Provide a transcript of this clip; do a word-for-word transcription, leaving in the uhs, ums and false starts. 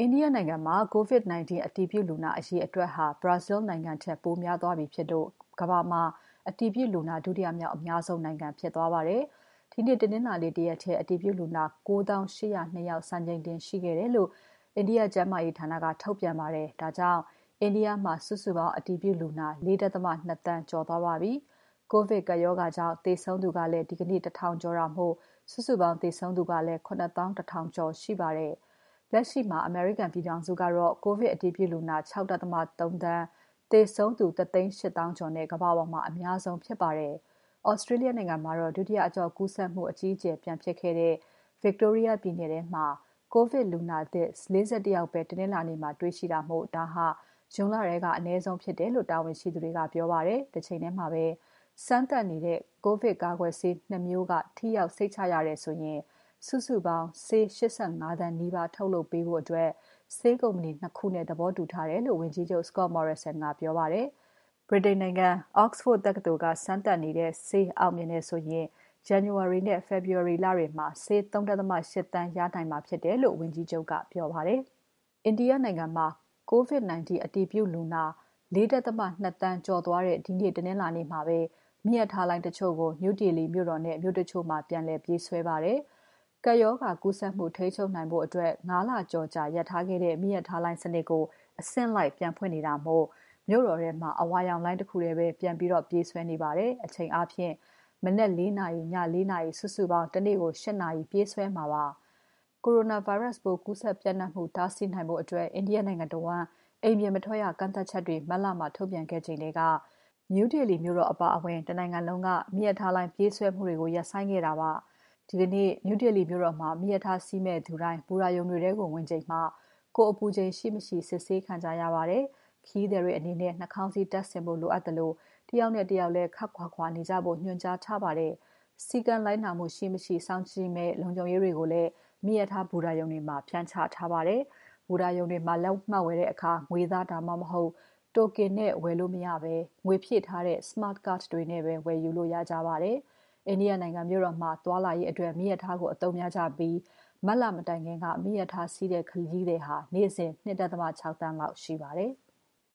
အိန္ဒိယနိုင်ငံမှာ ကိုဗစ် ၁၉ အတည်ပြုလူနာအရေအတွက်ဟာ ဘရာဇီးနိုင်ငံထက်ပိုများသွားပြီဖြစ်လို့ကမ္ဘာမှာအတည်ပြုလူနာဒုတိယမြောက်အများဆုံးနိုင်ငံဖြစ်သွားပါတယ်။ဒီနေ့တနင်္လာနေ့တရက်ထဲအတည်ပြုလူနာ ကိုးသောင်း ရှစ်ရာ နှစ် ယောက်စံချိန်တင်ရှိခဲ့တယ်လို့အိန္ဒိယကျန်းမာရေးဌာနကထုတ်ပြန်ပါတယ်။ဒါကြောင့်အိန္ဒိယမှာစုစုပေါင်းအတည်ပြုလူနာ ၄.၂ သန်းကျော်သွားပါပြီ။ကိုဗစ်ကပ်ရောဂါကြောင့်သေဆုံးသူကလည်းဒီကနေ့ တစ်ထောင်ကျော်တာမို့စုစုပေါင်းသေဆုံးသူကလည်း ခုနှစ်သောင်းတစ်ထောင်ကျော်ရှိပါတယ်။လက်ရှိမှာအမေရိကန်ပြည်ထောင်စုကတော့ကိုဗစ်အတည်ပြုလူနာ ၆.၃ သန်း၊သေဆုံးသူ တစ်သိန်း ရှစ်သောင်းကျော်နဲ့ကမ္ဘာပေါ်မှာအများဆုံးဖြစ်ပါတယ်။ Australia နိုင်ငံမှာတော့ဒုတိယအကျော့ကူးစက်မှုအကြီးအကျယ်ပြန်ဖြစ်ခဲ့တဲ့ Victoria ပြည်နယ်ထဲမှာကိုဗစ်လူနာသစ် ၄၁ ယောက်ပဲတနင်္လာနေ့မှာတွေ့ရှိတာမို့ဒါဟာဇွန်လထဲကအနည်းဆုံးဖြစ်တယ်လို့တာဝန်ရှိသူတွေကပြောပါတယ်။တစ်ချိန်ထဲမှာပဲစမ်းသပ်နေတဲ့ကိုဗစ်ကာကွယ်ဆေး နှစ်မျိုးကထိရောက်စိတ်ချရတယ်ဆိုရင်စုစုပေါင်းဆေး ၈၅ သန်းနီးပါးထုတ်လုပ်ပေးဖို့အတွက်ဆေးကုမ္ပဏီ နှစ် ခုနဲ့သဘောတူထားတယ်လို့ဝန်ကြီးချုပ် Scott Morrison ကပြောပါတယ်။ ဗြိတိန်နိုင်ငံ Oxford တက္ကသိုလ်ကစမ်းသပ်နေတဲ့ဆေးအောင်မြင်တယ်ဆိုရင် January နဲ့ February လတွေမှာဆေး ၃.၈ သန်းရနိုင်မှာဖြစ်တယ်လို့ဝန်ကြီးချုပ်ကပြောပါတယ်။ အိန္ဒိယနိုင်ငံမှာကိုဗစ် ၁၉ အတည်ပြုလူနာ ၄.၂ သန်းကျော်သွားတဲ့ဒီနေ့တနင်္လာနေ့မှာပဲမီးရထားလိုင်းတချို့ကို New Delhi မြို့တော်နဲ့မြို့တချို့မှာပြန်လည်ပြေးဆွဲပါတယ်။ကပ်ရောဂါကူးစက်မှုထိန်းချုပ်နိုင်ဖို့အတွက် ငါး လကျော်ကြာရပ်ထားခဲ့တဲ့မီးရထားလိုင်းစနစ်ကိုအဆင့်လိုက်ပြန်ဖွင့်နေတာမို့မြို့တော်ထဲမှာအဝါရောင်လိုင်းတခုထဲပဲပြန်ပြီးပြေးဆွဲနေပါတယ်။အချိန်အားဖြင့်မနက် လေးနာရီ၊ည လေးနာရီစုစုပေါင်းတနေ့ကို ရှစ်နာရီပြေးဆွဲမှာပါ။ Coronavirus ပိုးကူးစက်ပျံ့နှံ့မှုတားဆီးနိုင်ဖို့အတွက်အိန္ဒိယနိုင်ငံတဝန်းအိမ်ပြင်မထွက်ရကန့်သတ်ချက်တွေမတ်လမှာထုတ်ပြန်ခဲ့ချိန်ထဲက New Delhi မြို့တော်အပါအဝင်တနိုင်ငံလုံးကမီးရထားလိုင်းပြေးဆွဲမှုတွေကိုရပ်ဆိုင်းခဲ့တာပါ။ဒီကနေ့ New Delhi မြို့တော်မှာမီးရထားစီးမယ့်သူတိုင်းဘူရာရုံတွေထဲကိုဝင်ချိန်မှာကိုယ်အပူချိန်ရှိမရှိစစ်ဆေးခံကြရပါတယ်။ခရီးသည်တွေအနေနဲ့နှာခေါင်းစည်းတပ်ဆင်ဖို့လိုအပ်သလိုတယောက်နဲ့တယောက်လည်းခပ်ခွာခွာနေကြဖို့ညွှန်ကြားထားပါတယ်။စည်းကမ်းလိုက်နာမှုရှိမရှိစောင့်ကြည့်မယ့်လုံခြုံရေးတွေကိုလည်းမီးရထားဘူရာရုံတွေမှာဖြန့်ချထားပါတယ်။ဘူရာရုံတွေမှာလက်မှတ်ဝယ်တဲ့အခါငွေသားဒါမှမဟုတ်တိုကင်နဲ့ဝယ်လို့မရဘဲငွေဖြည့်ထားတဲ့ Smart Card တွေနဲ့ပဲဝယ်ယူလို့ရကြပါတယ်။အိန္ဒိယနိုင်ငံမြို့တော်မှာသွားလာရေးအတွက်မီးရထားကိုအသုံးများကြပြီးမတ်လမတိုင်ခင်ကမီးရထားစီးတဲ့ခရီးသည်ဟာနေ့စဉ် ၂.၆ သန်းလောက်ရှိပါတယ်